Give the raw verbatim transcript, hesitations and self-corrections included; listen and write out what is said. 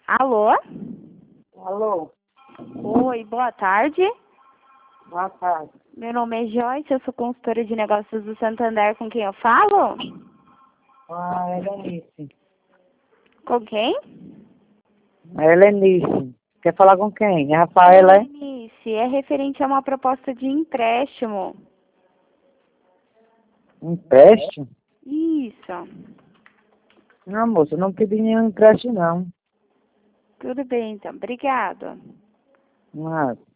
Alô? Alô, Oi, boa tarde. boa tarde. Meu nome é Joyce, eu sou consultora de negócios do Santander, com quem eu falo? A Helenice. Com quem? A Helenice. Quer falar com quem? A Rafaela, é? Denise, é referente a uma proposta de empréstimo. Empréstimo? Isso. Não, moça, eu não pedi nenhum empréstimo, não. Tudo bem, então. Obrigada. Nada.